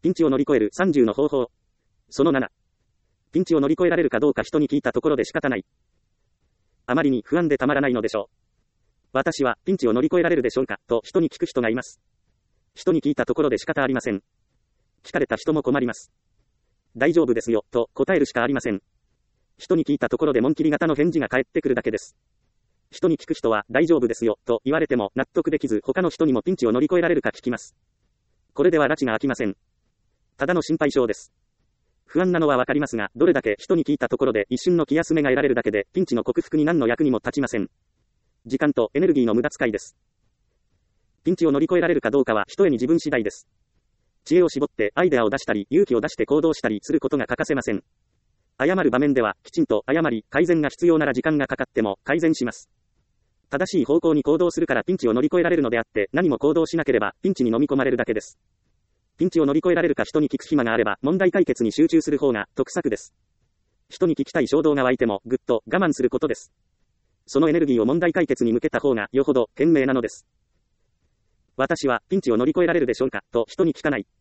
ピンチを乗り越える30の方法。その7。ピンチを乗り越えられるかどうか人に聞いたところで仕方ない。あまりに不安でたまらないのでしょう。私はピンチを乗り越えられるでしょうかと人に聞く人がいます。人に聞いたところで仕方ありません。聞かれた人も困ります。大丈夫ですよと答えるしかありません。人に聞いたところで紋切り型の返事が返ってくるだけです。人に聞く人は大丈夫ですよと言われても納得できず他の人にもピンチを乗り越えられるか聞きます。これでは埒が明きません。ただの心配性です。不安なのはわかりますが、どれだけ人に聞いたところで一瞬の気休めが得られるだけでピンチの克服に何の役にも立ちません。時間とエネルギーの無駄遣いです。ピンチを乗り越えられるかどうかは一重に自分次第です。知恵を絞ってアイデアを出したり勇気を出して行動したりすることが欠かせません。謝る場面ではきちんと謝り、改善が必要なら時間がかかっても改善します。正しい方向に行動するからピンチを乗り越えられるのであって何も行動しなければピンチに飲み込まれるだけです。ピンチを乗り越えられるか人に聞く暇があれば問題解決に集中する方が得策です。人に聞きたい衝動が湧いてもぐっと我慢することです。そのエネルギーを問題解決に向けた方がよほど賢明なのです。私はピンチを乗り越えられるでしょうかと人に聞かない。